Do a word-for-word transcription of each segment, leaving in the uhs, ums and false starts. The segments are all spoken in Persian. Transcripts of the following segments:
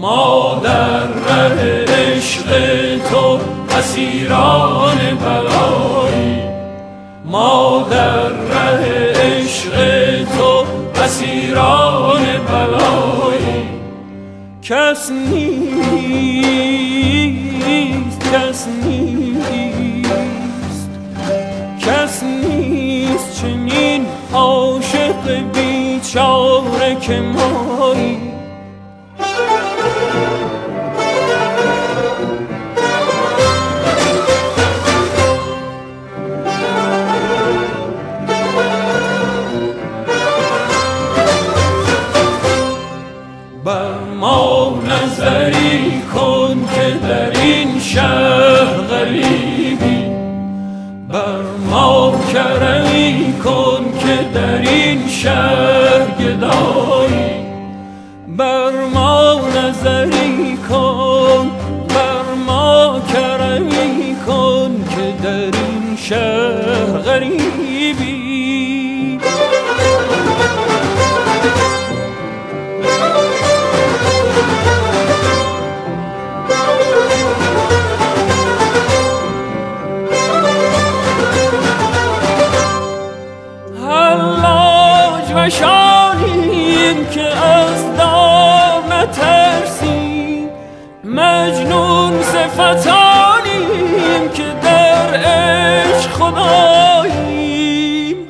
ما در ره عشق تو اسیران بلایی، ما در ره عشق تو اسیران بلایی. کس نیست، کس نیست، کس نیست چنین عاشق بیچاره که مایی. بر ما نظری کن که در این شهر غریبی، بر ما کرمی کن که در این شهر گدایی. بر ما نظری کن، بر ما کرمی کن که در این شهر غریبی. شانیم که از دار نترسیم، مجنون صفتانیم که در عشق خداییم.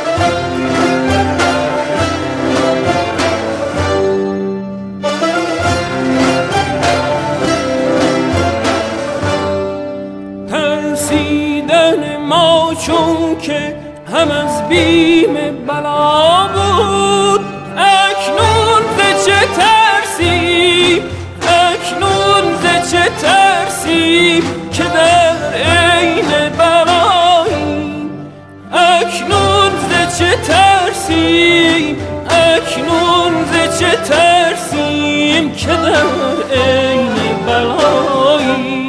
ترسیدن ما چون که هم از بیم بلا بود، اکنون ز چه ترسیم، اکنون ز چه ترسیم که در عین بلاییم. اکنون ز چه ترسیم، اکنون ز چه ترسیم که در عین بلاییم.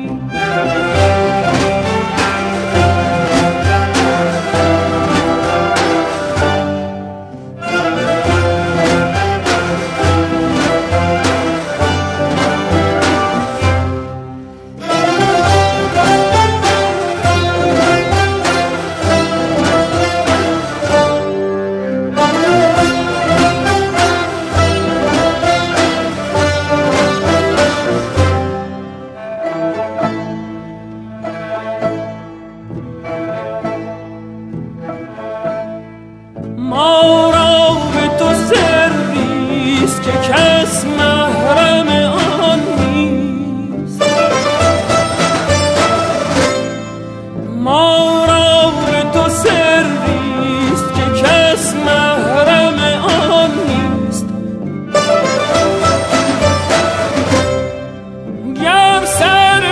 ما را به تو سریست که کس محرم آن نیست، ما را به تو سریست که کس محرم آن نیست. گر سر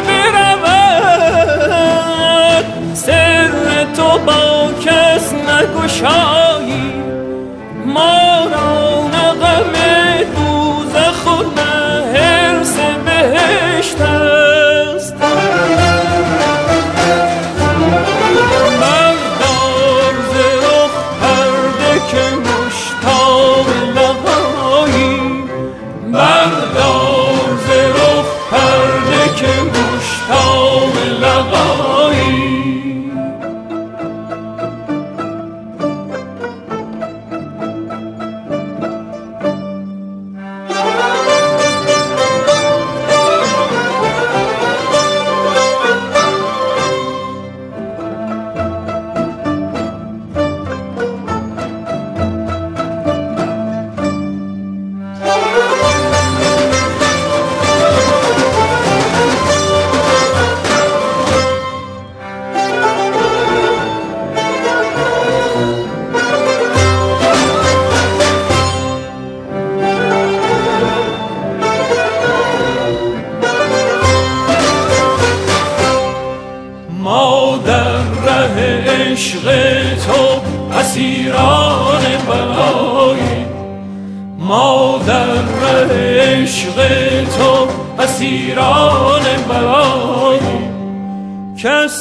برود سر تو با کس نگشایی، ما را نه غم دوزخ و نه حرص بهشت است. بردار ز رخ پرده که مشتاق لقایی، بردار ز رخ پرده که مشتاق لقایی. ما در ره عشق تو اسیران بلایی، ما در ره عشق تو اسیران بلایی. کس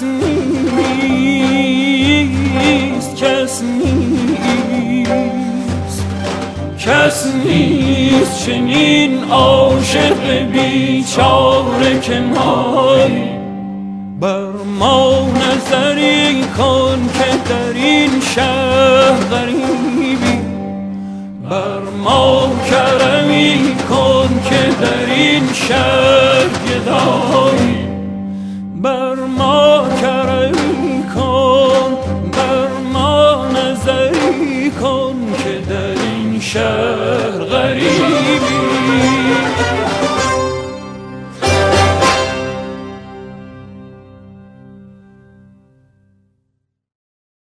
نیست، کس نیست، کس نیست چنین عاشق بیچاره که مایی. بر ما نظری کن که در این شهر غریبی، بر ما کرمی کن که در این شهر گدایی. بر ما کرمی کن، بر ما نظری کن که در این شهر